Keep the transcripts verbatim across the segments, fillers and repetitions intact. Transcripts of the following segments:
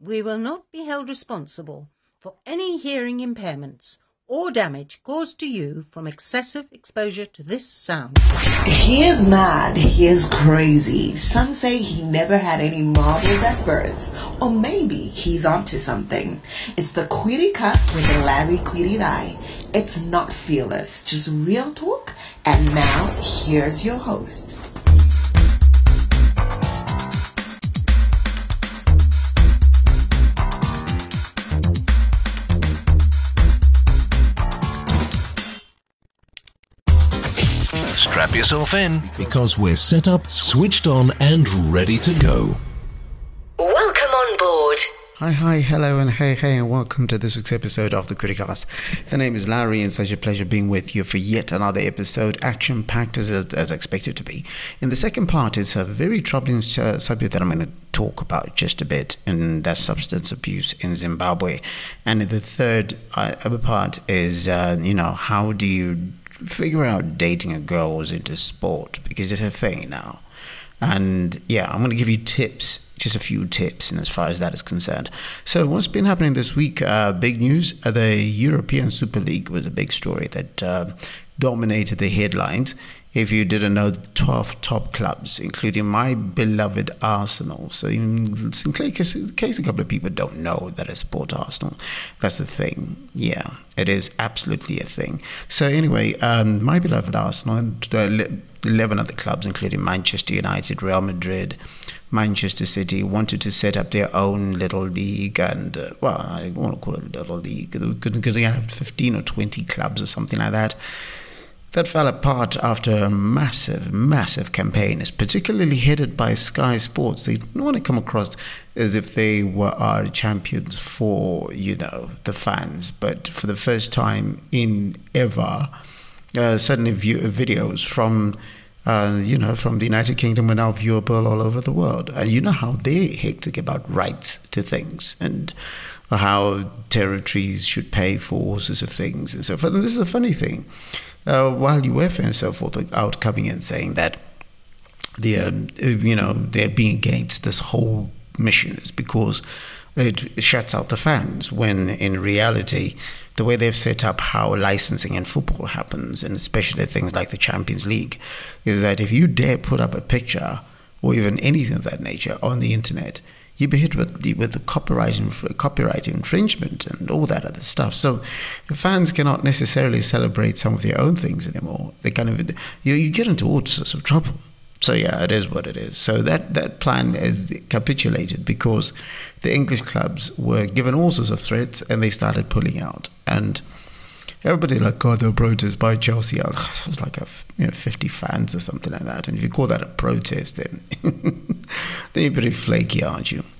We will not be held responsible for any hearing impairments or damage caused to you from excessive exposure to this sound. He is mad. He is crazy. Some say he never had any marbles at birth. Or maybe he's onto something. It's the Query Cast with the Larry Query Eye. It's not fearless, just real talk. And now, here's your host. Strap yourself in, because we're set up, switched on, and ready to go. Welcome on board. Hi, hi, hello, and hey, hey, and welcome to this week's episode of the Criticast. The name is Larry, and such a pleasure being with you for yet another episode, action-packed as, as expected to be. In the second part is a very troubling uh, subject that I'm going to talk about just a bit, and that's substance abuse in Zimbabwe. And in the third uh, other part is, uh, you know, how do you figure out dating a girl who's into sport, because it's a thing now. And yeah, I'm going to give you tips, just a few tips, and as far as that is concerned. So what's been happening this week? Uh, big news. Uh, the European Super League was a big story that uh, dominated the headlines. If you didn't know, twelve top clubs, including my beloved Arsenal. So in, in, case, in case a couple of people don't know that I support Arsenal, that's the thing. Yeah, it is absolutely a thing. So anyway, um, my beloved Arsenal and uh, eleven other clubs, including Manchester United, Real Madrid, Manchester City, wanted to set up their own little league. And, uh, well, I want to call it a little league because they have fifteen or twenty clubs or something like that. That fell apart after a massive, massive campaign. It's particularly headed by Sky Sports. They don't want to come across as if they were our champions for, you know, the fans. But for the first time in ever, uh, suddenly view, videos from, uh, you know, from the United Kingdom are now viewable all over the world. And you know how they're hectic about rights to things and how territories should pay for all sorts of things and so forth. And this is the funny thing. Uh, while UEFA and so forth are out coming and saying that they are, you know, they're being against this whole mission is because it shuts out the fans, when in reality, the way they've set up how licensing in football happens, and especially things like the Champions League, is that if you dare put up a picture or even anything of that nature on the internet, you be hit with the, with the copyright, inf- copyright infringement and all that other stuff. So fans cannot necessarily celebrate some of their own things anymore. They kind of you, you get into all sorts of trouble. So yeah, it is what it is. So that, that plan is capitulated because the English clubs were given all sorts of threats and they started pulling out. And everybody like, God, they'll protest by Chelsea. It was like a, you know, fifty fans or something like that. And if you call that a protest, then, then you're pretty flaky, aren't you?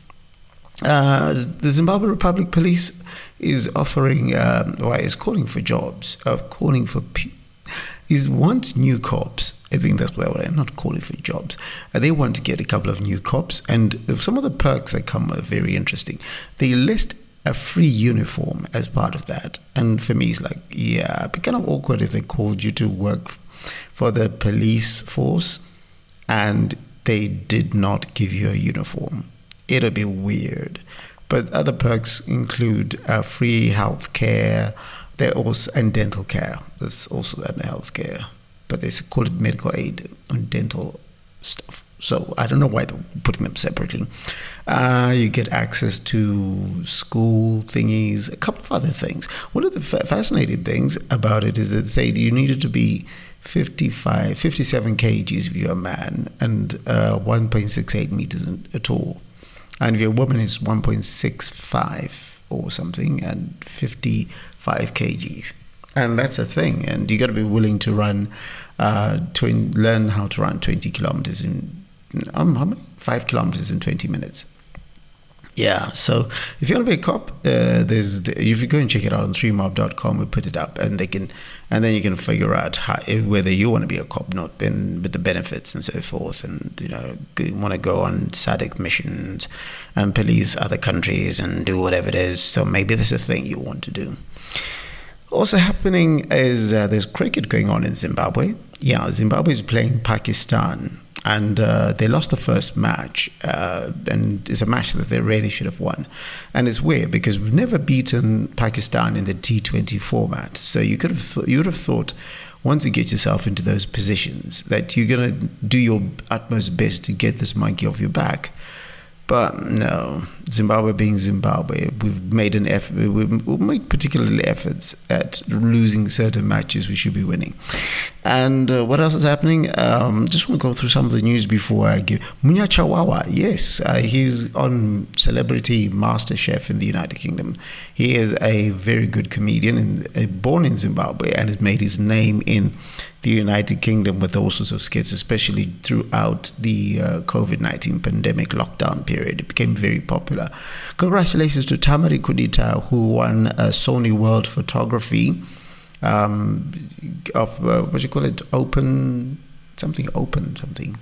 Uh, the Zimbabwe Republic Police is offering, um, well, is calling for jobs, uh, calling for, pe- is wants new cops. I think that's where I'm not calling for jobs. Uh, they want to get a couple of new cops, and some of the perks that come are very interesting. They list a free uniform as part of that. And for me, it's like, yeah, it'd be kind of awkward if they called you to work for the police force and they did not give you a uniform. It'll be weird. But other perks include uh, free health care, they're also, and dental care. There's also that health care, but they call it medical aid and dental stuff. So I don't know why they're putting them separately. Uh, you get access to school thingies, a couple of other things. One of the fa- fascinating things about it is that they say that you needed to be fifty-five, fifty-seven kilograms if you're a man and uh, one point six eight meters tall. And if you're a woman, it's one point six five or something and fifty-five kilograms. And that's a thing. And you got to be willing to run, uh, to learn how to run twenty kilometers in, um, how many? Five kilometers in twenty minutes. Yeah, so if you want to be a cop, uh, there's the, if you go and check it out on three mob dot com, we put it up, and they can, and then you can figure out how, whether you want to be a cop, not been with the benefits and so forth, and you know, you want to go on S A D C missions and police other countries and do whatever it is. So maybe this is a thing you want to do. Also happening is uh, there's cricket going on in Zimbabwe. Yeah, Zimbabwe is playing Pakistan. and uh, they lost the first match, uh, and it's a match that they really should have won. And it's weird because we've never beaten Pakistan in the T twenty format, so you could have th- you would have thought, once you get yourself into those positions, that you're going to do your utmost best to get this monkey off your back. But no, Zimbabwe being Zimbabwe, we've made an effort, we've made particularly efforts at losing certain matches we should be winning. And uh, what else is happening? Um, just want to go through some of the news before I give. Munya Chawawa, yes, uh, he's on Celebrity Master Chef in the United Kingdom. He is a very good comedian, and uh, born in Zimbabwe, and has made his name in the United Kingdom with all sorts of skits, especially throughout the uh, covid nineteen pandemic lockdown period. It became very popular. Congratulations to Tamari Kudita, who won a Sony World Photography um, of, uh, what do you call it, open, something open, something,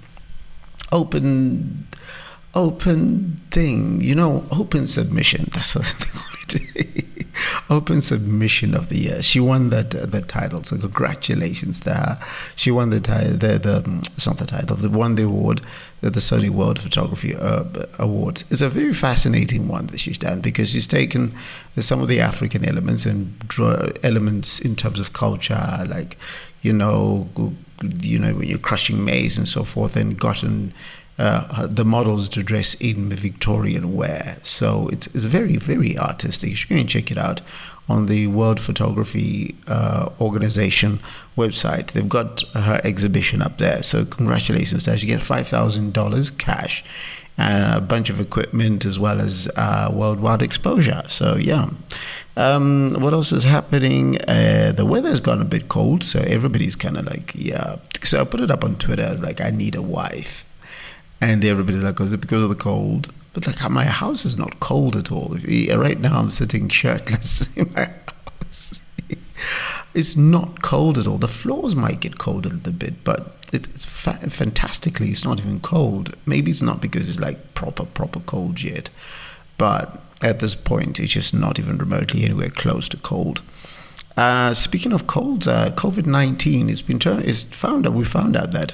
open, open thing, you know, open submission, that's what they call it. Open Submission of the Year. She won that uh, that title, so congratulations to her. She won the title, the, the it's not the title, they won the award, the, the Sony World Photography uh, Award. It's a very fascinating one that she's done, because she's taken some of the African elements and draw elements in terms of culture, like, you know, you know, when you're crushing maize and so forth, and gotten Uh, the models to dress in Victorian wear. So it's, it's very, very artistic. You should go and check it out on the World Photography uh, Organization website. They've got her exhibition up there. So congratulations to her. She gets five thousand dollars cash and a bunch of equipment, as well as uh, worldwide exposure. So yeah. Um, what else is happening? Uh, the weather's gone a bit cold, so everybody's kind of like, yeah. So I put it up on Twitter. I was like, I need a wife. And everybody's like, is it because of the cold? But like, my house is not cold at all. Right now I'm sitting shirtless in my house. It's not cold at all. The floors might get cold a little bit, but it's fa- fantastically, it's not even cold. Maybe it's not because it's like proper, proper cold yet. But at this point, it's just not even remotely anywhere close to cold. Uh, speaking of colds, uh, covid nineteen has been turned, is found out, we found out that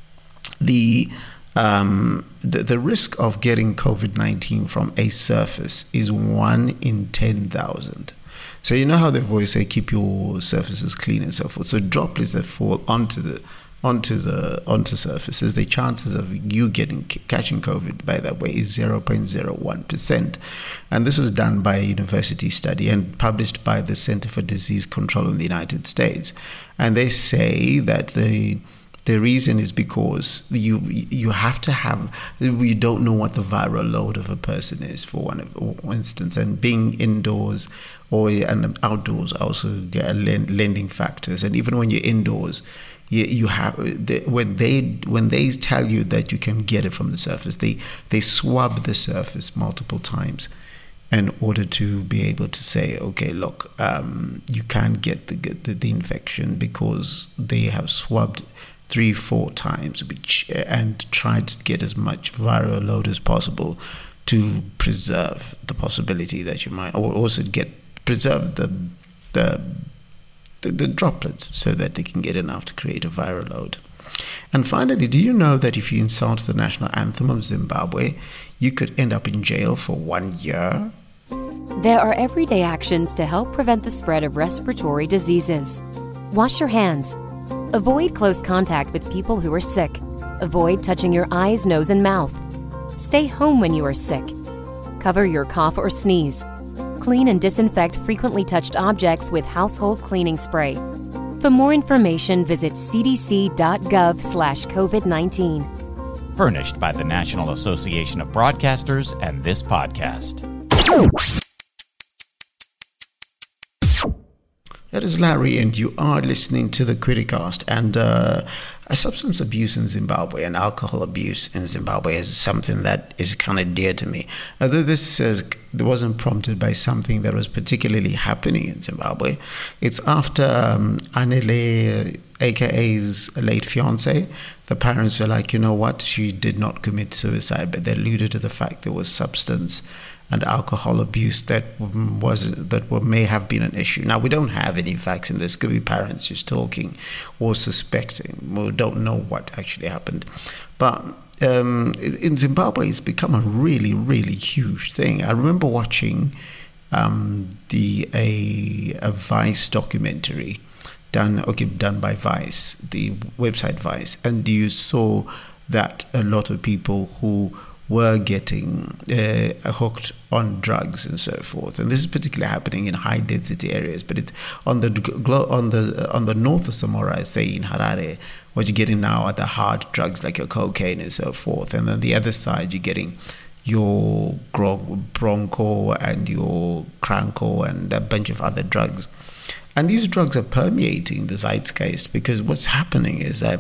the Um, the, the risk of getting covid nineteen from a surface is one in ten thousand. So you know how they've always say keep your surfaces clean and so forth. So droplets that fall onto the onto the onto surfaces, the chances of you getting catching COVID by that way is zero point zero one percent. And this was done by a university study and published by the Center for Disease Control in the United States. And they say that the The reason is because you you have to have, we don't know what the viral load of a person is, for one for instance, and being indoors or and outdoors also get lending factors. And even when you're indoors, you, you have they, when they when they tell you that you can get it from the surface, they they swab the surface multiple times in order to be able to say, okay, look, um, you can't get the, the the infection because they have swabbed three, four times, which and tried to get as much viral load as possible to preserve the possibility that you might, or also get preserve the the the, the droplets so that they can get enough to create a viral load. And finally, do you know that if you insult the national anthem of Zimbabwe, you could end up in jail for one year? There are everyday actions to help prevent the spread of respiratory diseases. Wash your hands. Avoid close contact with people who are sick. Avoid touching your eyes, nose, and mouth. Stay home when you are sick. Cover your cough or sneeze. Clean and disinfect frequently touched objects with household cleaning spray. For more information, visit cdc.gov slash COVID-19. Furnished by the National Association of Broadcasters and this podcast. That is Larry, and you are listening to the Criticast. And uh, substance abuse in Zimbabwe and alcohol abuse in Zimbabwe is something that is kind of dear to me. Although this uh, wasn't prompted by something that was particularly happening in Zimbabwe, it's after um, Anele A K A's late fiance. The parents were like, you know what, she did not commit suicide, but they alluded to the fact there was substance and alcohol abuse that was that may have been an issue. Now, we don't have any facts in this. Could be parents just talking or suspecting. We don't know what actually happened. But um, in Zimbabwe, it's become a really, really huge thing. I remember watching um, the a, a Vice documentary done, okay, done by Vice, the website Vice, and you saw that a lot of people who were getting uh, hooked on drugs and so forth, and this is particularly happening in high density areas. But it's on the on the on the north of Samora, say in Harare, what you're getting now are the hard drugs like your cocaine and so forth, and then the other side you're getting your bronco and your cranko and a bunch of other drugs, and these drugs are permeating the zeitgeist, because what's happening is that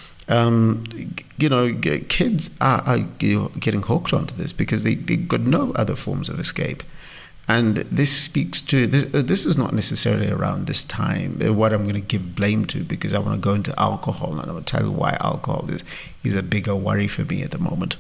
Um, you know, kids are, are you know, getting hooked onto this because they, they've got no other forms of escape. And this speaks to, this, uh, this is not necessarily around this time, uh, what I'm going to give blame to, because I want to go into alcohol, and I'm going to tell you why alcohol is, is a bigger worry for me at the moment.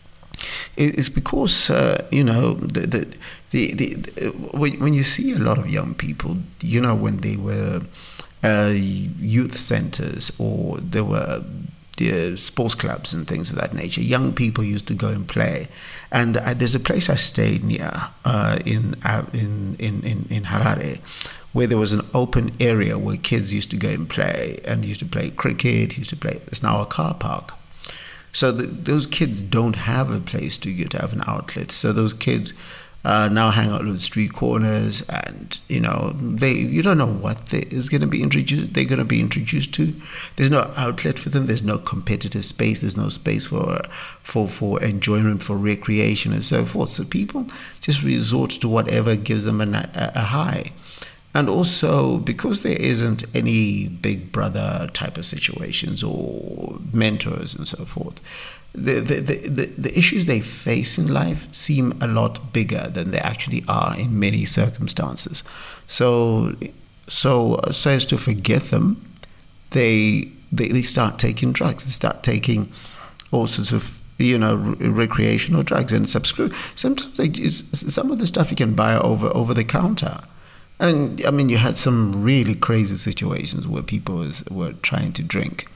It's because, uh, you know, the, the, the, the, the, when, when you see a lot of young people, you know, when they were uh, youth centers or there were the sports clubs and things of that nature, young people used to go and play. And uh, there's a place I stayed near uh, in, uh, in in in in Harare, where there was an open area where kids used to go and play, and used to play cricket, used to play. It's now a car park. So the, those kids don't have a place to get to have an outlet. So those kids uh, now hang out on street corners, and you know they you don't know what they, is going to be introduced. They're going to be introduced to. There's no outlet for them. There's no competitive space. There's no space for for for enjoyment, for recreation, and so forth. So people just resort to whatever gives them a, a, a high. And also, because there isn't any big brother type of situations or mentors and so forth, the the, the, the the issues they face in life seem a lot bigger than they actually are in many circumstances. So, so, so as to forget them, they, they, they start taking drugs. They start taking all sorts of, you know, recreational drugs and subscribe. Sometimes they just, some of the stuff you can buy over, over the counter. And I mean, you had some really crazy situations where people was, were trying to drink,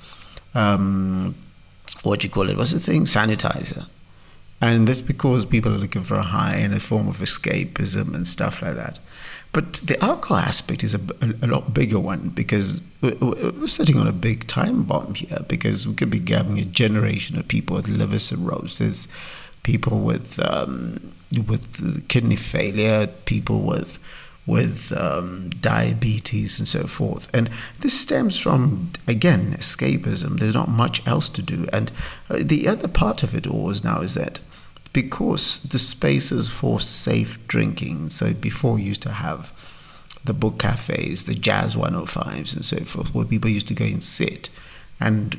um, what you call it, what's the thing, sanitizer. And that's because people are looking for a high and a form of escapism and stuff like that. But the alcohol aspect is a, a, a lot bigger one, because we're, we're sitting on a big time bomb here, because we could be having a generation of people with liver cirrhosis, people with um, with kidney failure, people with with um, diabetes and so forth. And this stems from, again, escapism. There's not much else to do. And uh, the other part of it all is now is that because the spaces for safe drinking, so before you used to have the book cafes, the Jazz one oh fives and so forth, where people used to go and sit and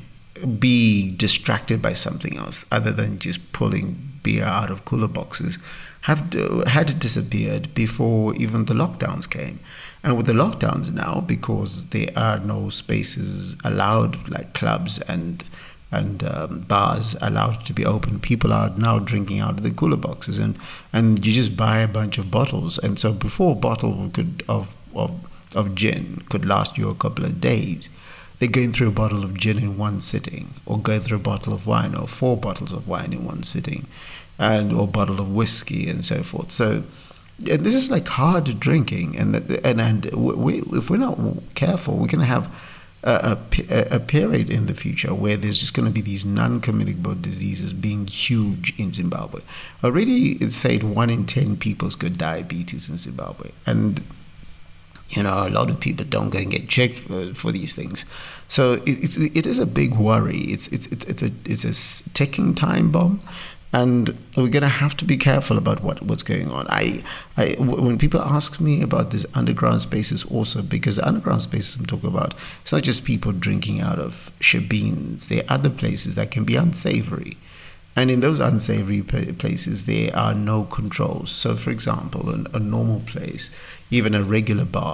be distracted by something else other than just pulling beer out of cooler boxes, have had disappeared before even the lockdowns came. And with the lockdowns now, because there are no spaces allowed, like clubs and and um, bars allowed to be open, people are now drinking out of the cooler boxes, and and you just buy a bunch of bottles. And so before a bottle could of of, of gin could last you a couple of days, they're going through a bottle of gin in one sitting, or go through a bottle of wine, or four bottles of wine in one sitting, and or a bottle of whiskey and so forth. So, and this is like hard drinking, and and and we, if we're not careful, we're going to have a, a, a period in the future where there's just going to be these non-communicable diseases being huge in Zimbabwe. Already, it's said one in ten people's got diabetes in Zimbabwe, and you know, a lot of people don't go and get checked for, for these things. So it, it's it is a big worry. It's it's it's a it's a ticking time bomb, and we're gonna have to be careful about what, what's going on. I I when people ask me about these underground spaces, also because the underground spaces I'm talking about, it's not just people drinking out of shebeens. There are other places that can be unsavory. And in those unsavory places, there are no controls. So, for example, a, a normal place, even a regular bar,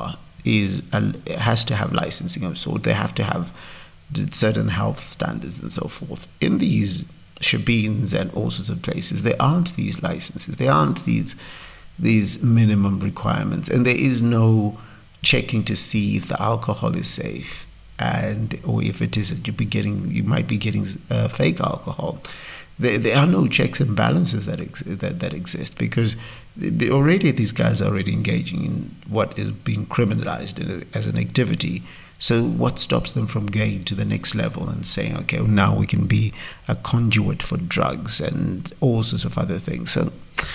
is a, has to have licensing of sort. They have to have certain health standards and so forth. In these shebeens and all sorts of places, there aren't these licenses. There aren't these these minimum requirements, and there is no checking to see if the alcohol is safe, and or if it isn't. You be getting, you might be getting uh, fake alcohol. There, there are no checks and balances that, ex- that that exist, because already these guys are already engaging in what is being criminalized as an activity. So what stops them from going to the next level and saying, okay, well, now we can be a conduit for drugs and all sorts of other things? So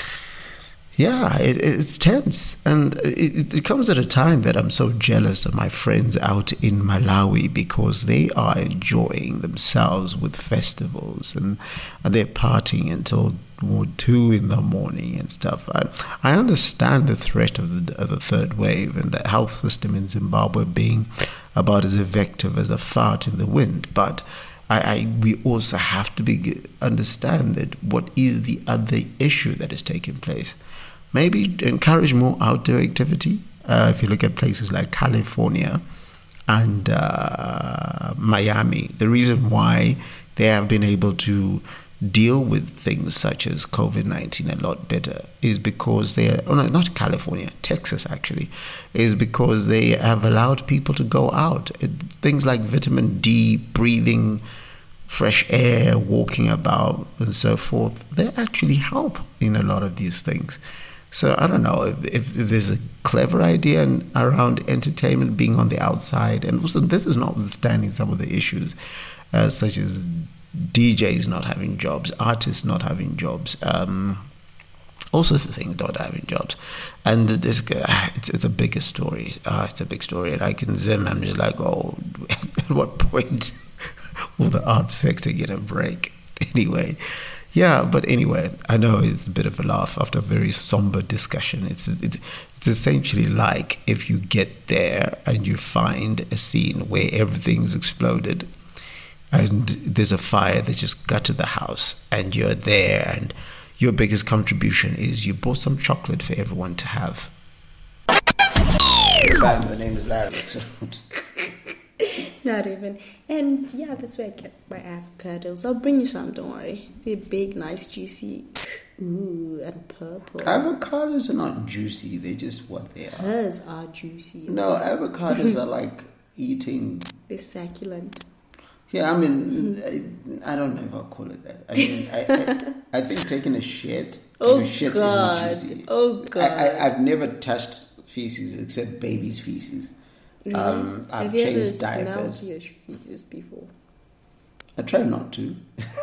yeah, it, it's tense, and it, it comes at a time that I'm so jealous of my friends out in Malawi, because they are enjoying themselves with festivals, and, and they're partying until two in the morning and stuff. I, I understand the threat of the, of the third wave, and the health system in Zimbabwe being about as effective as a fart in the wind, but I, I we also have to be understand that what is the other issue that is taking place. Maybe encourage more outdoor activity. Uh, if you look at places like California and uh, Miami, the reason why they have been able to deal with things such as COVID nineteen a lot better is because they are, oh no, not California, Texas actually, is because they have allowed people to go out. It, things like vitamin D, breathing fresh air, walking about and so forth, they actually help in a lot of these things. So I don't know if, if there's a clever idea around entertainment being on the outside, and also this is notwithstanding some of the issues uh, such as D Js not having jobs, artists not having jobs, um, all sorts of things not having jobs. And this, it's, it's a bigger story. Uh, it's a big story. And I can Zim, I'm just like, oh, at what point will the art sector get a break? Anyway. Yeah, but anyway, I know it's a bit of a laugh after a very somber discussion. It's it's it's essentially like if you get there and you find a scene where everything's exploded and there's a fire that just gutted the house, and you're there, and your biggest contribution is you bought some chocolate for everyone to have. Bam, the name is Larry. Not even. And yeah, that's where I get my avocados. I'll bring you some, don't worry. They're big, nice, juicy. Ooh, and purple. Avocados are not juicy, they're just what they are. Hers are juicy. No, avocados are like eating. They're succulent. Yeah, I mean, I, I don't know if I'll call it that. I mean, I, I, I think taking a shit, oh your shit God. isn't juicy. Oh, God. I, I, I've never touched feces except baby's feces. Really? Um, I've Have you ever changed smelled diapers. your feces before? I try not to.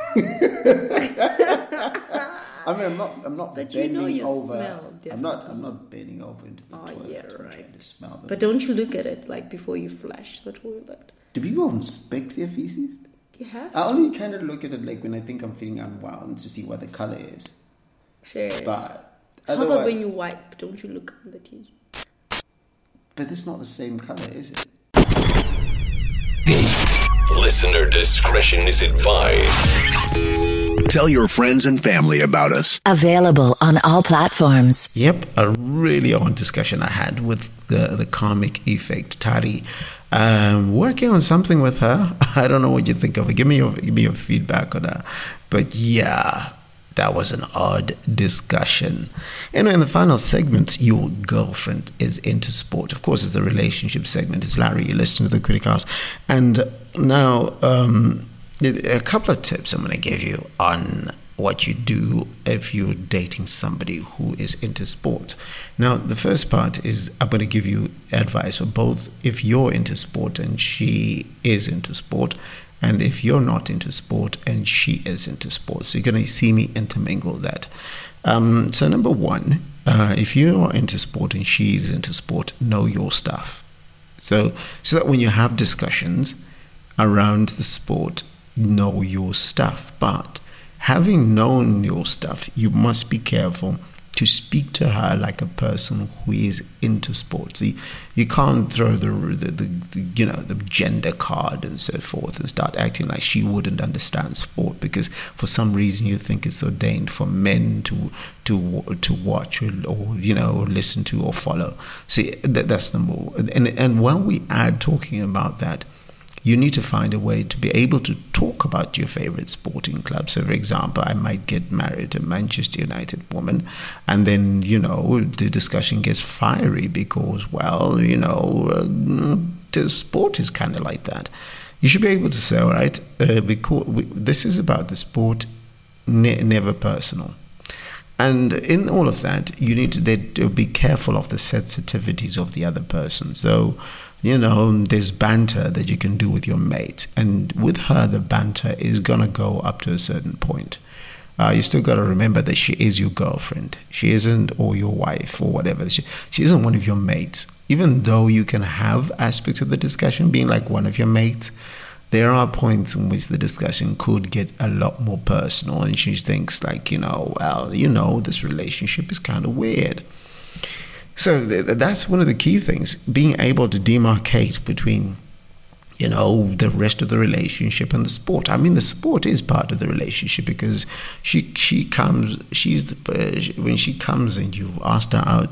I mean, I'm not. I'm not but bending you know you over. smell I'm not. I'm not bending over into the oh, toilet. yeah, I'm right. trying to smell them. But don't you look at it like before you flush the toilet? Do people inspect their feces? You have. I only kind of look at it like when I think I'm feeling unwound to see what the color is. Serious. But how about when you wipe? Don't you look on the tissue? But it's not the same color, is it? Listener discretion is advised. Tell your friends and family about us. Available on all platforms. Yep, a really on discussion I had with the, the comic effect, Tari. Um, working on something with her. I don't know what you think of it. Give me your, give me your feedback on that. But yeah, that was an odd discussion. And in the final segment, your girlfriend is into sport. Of course, it's the relationship segment. It's Larry. You listen to the Criticast. And now, um, a couple of tips I'm going to give you on what you do if you're dating somebody who is into sport. Now, the first part is I'm going to give you advice for both if you're into sport and she is into sport, and if you're not into sport and she is into sport. So you're going to see me intermingle that. Um, so number one, uh, if you're into sport and she's into sport, know your stuff. So, so that when you have discussions around the sport, know your stuff. But having known your stuff, you must be careful to speak to her like a person who is into sports. You, you can't throw the, the, the, the you know the gender card and so forth and start acting like she wouldn't understand sport because for some reason you think it's ordained for men to to to watch or, or you know or listen to or follow. See, that, that's number one. And and when we add talking about that, you need to find a way to be able to talk about your favorite sporting club. So, for example, I might get married to a Manchester United woman, and then, you know, the discussion gets fiery because, well, you know, uh, the sport is kind of like that. You should be able to say, all right, uh, because we, this is about the sport, ne- never personal. And in all of that, you need to, they, to be careful of the sensitivities of the other person. So, you know, there's banter that you can do with your mate. And with her, the banter is going to go up to a certain point. Uh, you still got to remember that she is your girlfriend. She isn't, or your wife, or whatever. She, she isn't one of your mates. Even though you can have aspects of the discussion being like one of your mates, there are points in which the discussion could get a lot more personal. And she thinks like, you know, well, you know, this relationship is kind of weird. So th- that's one of the key things, being able to demarcate between, you know, the rest of the relationship and the sport. I mean, the sport is part of the relationship because she she comes, she's the, uh, when she comes and you've asked her out,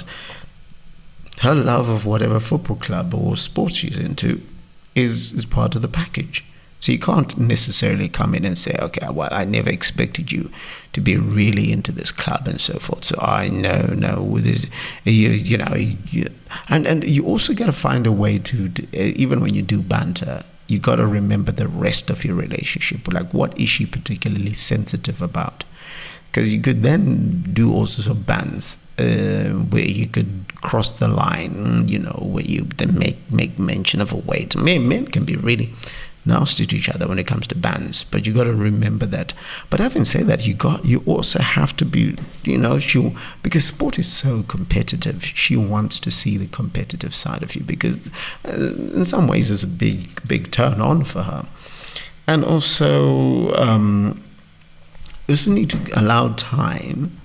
her love of whatever football club or sport she's into is, is part of the package. So you can't necessarily come in and say, okay, well, I never expected you to be really into this club and so forth. So I know, no, this, you, you know, you, and and you also got to find a way to, even when you do banter, you got to remember the rest of your relationship. Like, what is she particularly sensitive about? Because you could then do all sorts of bans uh, where you could cross the line, you know, where you then make make mention of a weight. Men, men can be really nasty to each other when it comes to bans, but you got to remember that. But having said that, you got you also have to be, you know, she, because sport is so competitive, she wants to see the competitive side of you, because uh, in some ways it's a big big turn on for her. And also um you also need to allow time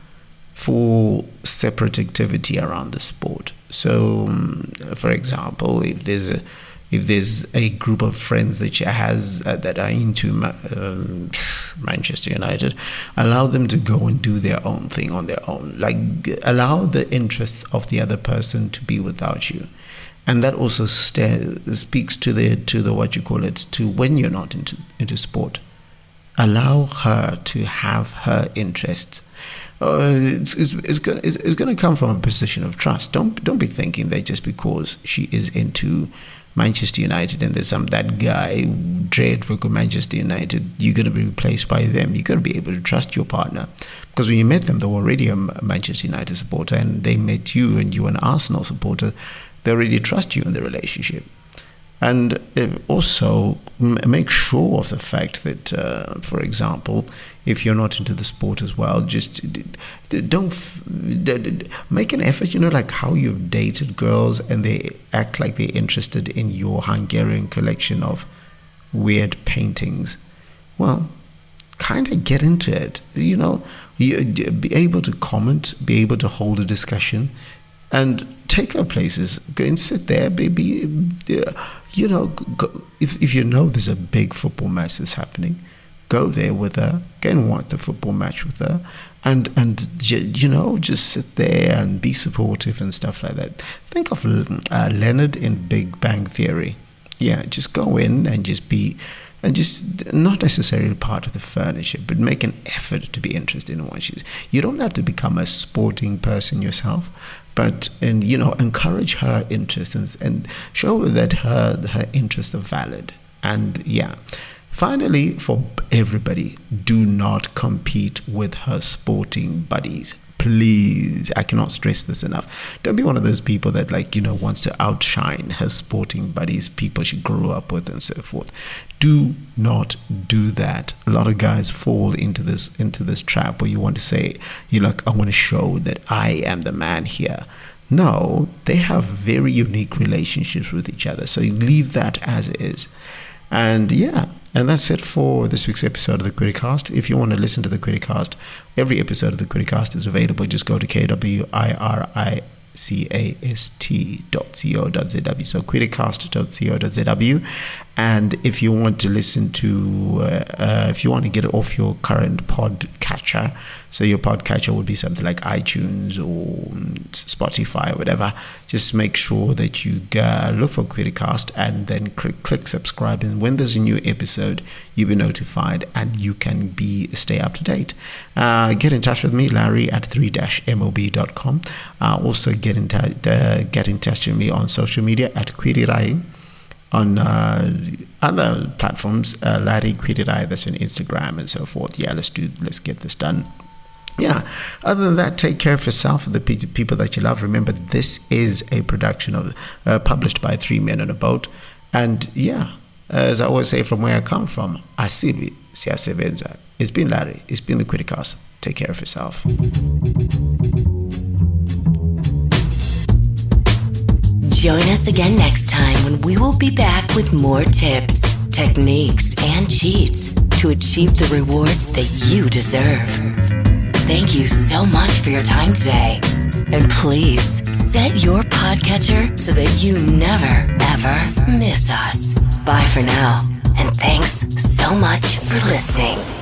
for separate activity around the sport. So um, for example, if there's a If there's a group of friends that she has uh, that are into um, Manchester United, allow them to go and do their own thing on their own. Like, allow the interests of the other person to be without you, and that also st- speaks to the to the what you call it to when you're not into into sport. Allow her to have her interests. Uh, it's it's it's going it's, it's going to come from a position of trust. Don't don't be thinking that just because she is into Manchester United and there's some that guy Dread for Manchester United, you're going to be replaced by them. You got to be able to trust your partner, because when you met them, they were already a Manchester United supporter, and they met you and you were an Arsenal supporter. They already trust you in the relationship. And also make sure of the fact that, uh, for example, if you're not into the sport as well, just don't make an effort, you know, like how you've dated girls and they act like they're interested in your Hungarian collection of weird paintings. Well, kind of get into it, you know, you, be able to comment, be able to hold a discussion, and take her places. Go and sit there, baby. You know, go, if if you know there's a big football match that's happening, go there with her. Go and watch the football match with her, and and you know, just sit there and be supportive and stuff like that. Think of uh, Leonard in Big Bang Theory. Yeah, just go in and just be, and just not necessarily part of the furniture, but make an effort to be interested in what she's. You don't have to become a sporting person yourself, but and you know, encourage her interests and, and show her that her her interests are valid. And yeah, finally, for everybody, do not compete with her sporting buddies. Please, I cannot stress this enough. Don't be one of those people that, like, you know, wants to outshine her sporting buddies, people she grew up with and so forth. Do not do that. A lot of guys fall into this into this trap where you want to say, you like, I want to show that I am the man here. No, they have very unique relationships with each other. So you leave that as it is. And yeah, And that's it for this week's episode of the Criticast. If you want to listen to the Criticast, every episode of the Criticast is available. Just go to K W I R I C A S T dot co dot z w, so criticast dot co dot z w. And if you want to listen to uh, uh, if you want to get it off your current pod catcher, so your pod catcher would be something like iTunes or Spotify or whatever, just make sure that you uh, look for Criticast and then click, click subscribe, and when there's a new episode you'll be notified and you can be stay up to date. Uh, get in touch with me, Larry at three dash mob dot com. Uh, also get in, t- uh, get in touch with me on social media at Kwirirai. On uh, other platforms, uh, Larry Kwirirai, that's on Instagram and so forth. Yeah, let's do, let's get this done. Yeah, other than that, take care of yourself and the pe- people that you love. Remember, this is a production of uh, published by Three Men on a Boat. And yeah, as I always say, from where I come from, Asibi Siyasebenza. It's been Larry. It's been the Criticast. Take care of yourself. Join us again next time when we will be back with more tips, techniques, and cheats to achieve the rewards that you deserve. Thank you so much for your time today. And please set your podcatcher so that you never, ever miss us. Bye for now, and thanks so much for listening.